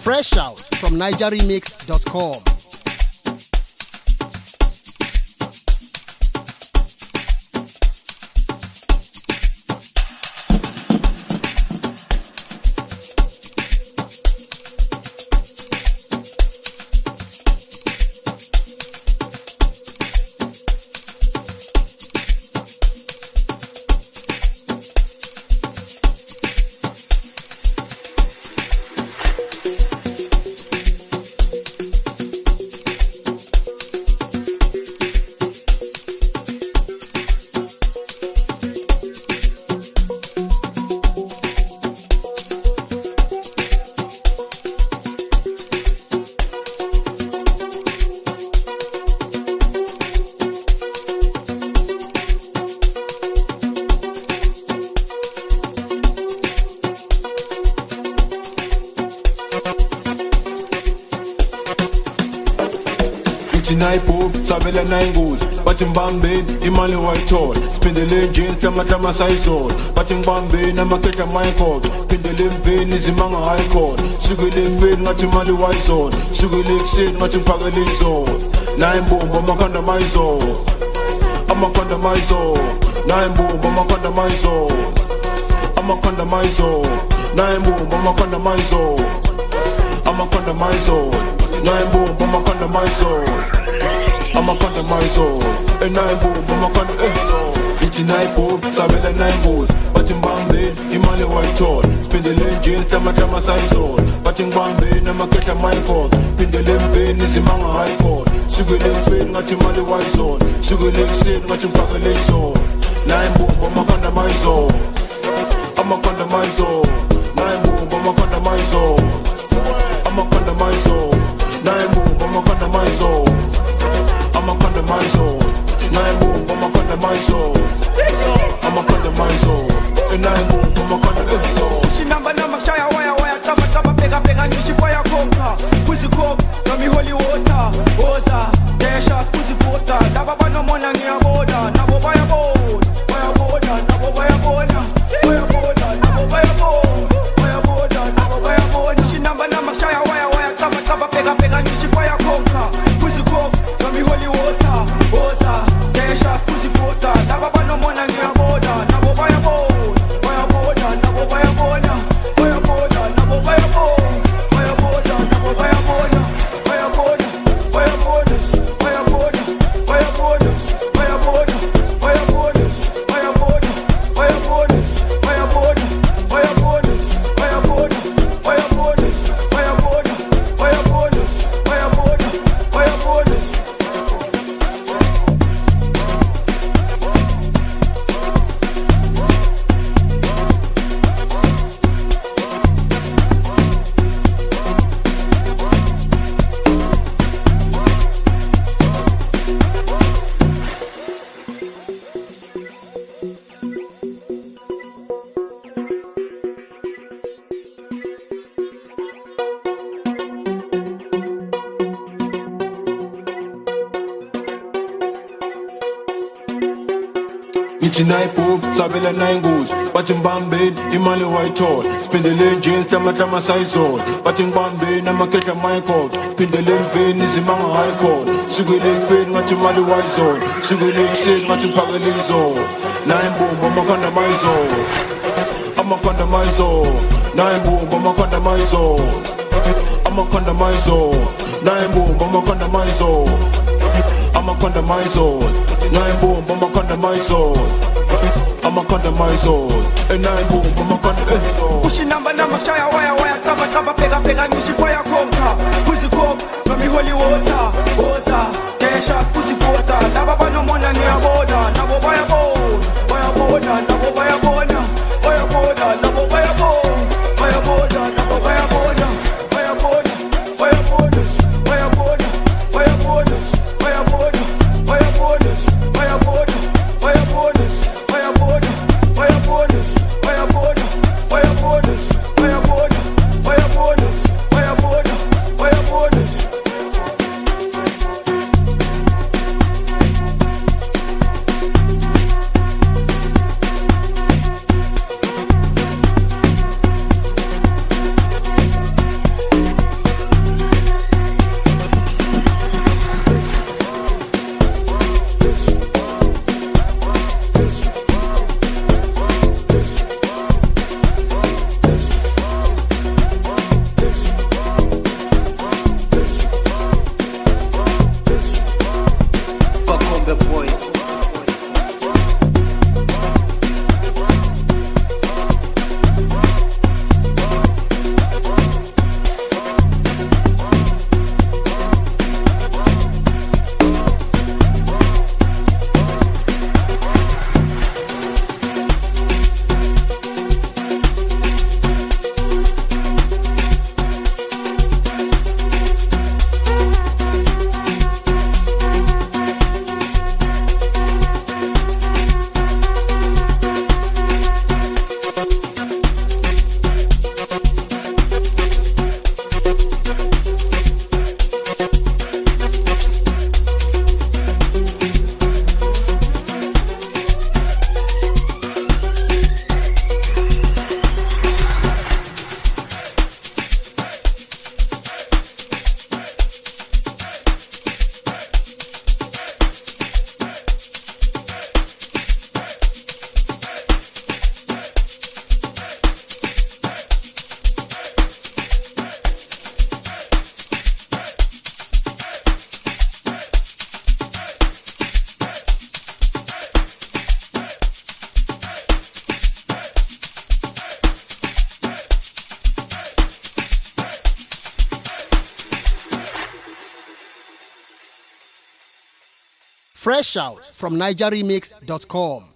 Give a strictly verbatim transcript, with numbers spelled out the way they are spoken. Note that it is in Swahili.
Fresh out from niger remix dot com. Naipo, Sabella nine goes, Batting Bombay, Imali White Tall, Spin the lane jeans, Tamatama size all, Batting Bombay, Namaketa my court, Pin the lane vein is among a high court, Sugilin vein, not in Mali White Sword, Sugilin sin, not in Pagali Sword, Nine boom, Bamakanda my soul, Amakanda my soul, Nine boom, Bamakanda my soul, Amakanda my soul, Nine boom, Bamakanda my soul, Amakanda my soul, Nine boom, Bamakanda my soul. I'm a conda my soul, and nine boom, I'm a conda eh. It's nine boom, Sabella nine goes, Batting Bombay, Imali White Tall, Spin the lane jeans, Tamatama size all, Batting Bombay, Namaketa my court, Pin the lane vein is among a high court, Sugilin vein, not in Mali White Sword, Sugilin sin, not in Pagale Sword, Nine boom, I'm a conda my soul, I'm a conda my soul, Nine boom, I'm a conda my soul, I'm a conda my soul, Nine boom, I'm a conda my soul. I'm a conda my soul, nine boom, I'm a conda my soul. I'm a conda my soul, and nine boom, I'm a conda soul. She number number shaya wire wire tapa tapa pega pega nishi fire konka. Pussy coke, no me holy water. Oza, desha pussy water. Daba bano mona ngia boda, nabo baya boda, baya boda, nabo baya boda, baya boda, nabo baya boda, baya boda, nabo baya boda. She number number shaya wire wire tapa tapa pega pega nishi fire konka. Pussy coke. Holy water, Oza, Desha, Pussy Water, Nababa no Mona Boda, Nabo Baya Boda, Baya Boda, Nabo Baya Boda, Baya Boda, Nabo Baya Boda, Baya Boda, Nabo Baya Boda, Baya Boda, Baya Boda, Baya Boda, Baya Boda, Baya Boda, Baya Boda, Baya Boda, Baya Boda, Baya Boda, Baya Boda, Baya Boda, Baya Boda, Baya Boda, Baya Boda, Baya Boda, Baya Boda. It's nine boom, Sabella nine goes, Batting Bombay, Imali White Tall, Spin the lane jeans, Tamatama size all, Batting Bombay, Namaketa my court, Pin the lane vein is among a high court, Sugilin vein, not in Mali White Sword, Sugilin sin, not in Pagale Sword, Nine boom, I'm a conda my soul, I'm a conda my soul, Nine boom, I'm a conda my soul, I'm a conda my soul, Nine boom, I'm a conda my soul, I'm a conda my soul, Nine boom, I'm a conda my soul, I'm a conda my soul, and nine boom, I'm a conda soul. Pushing number number shaya wire wire tapa tapa pega pega nishi fire konka. Pussy coke, no me holy water. Oza, Desha, Pussy Water. Nababa no mona ngia boda, nabo baya boda, baya boda, nabo baya boda, baya boda, nabo baya boda, baya boda, nabo baya boda, baya boda, baya boda, baya boda, baya boda, baya boda, baya boda, baya boda, baya boda, baya boda, baya boda, baya boda, baya boda, baya boda, baya boda, baya boda, baya boda. Fresh out from niger remix dot com.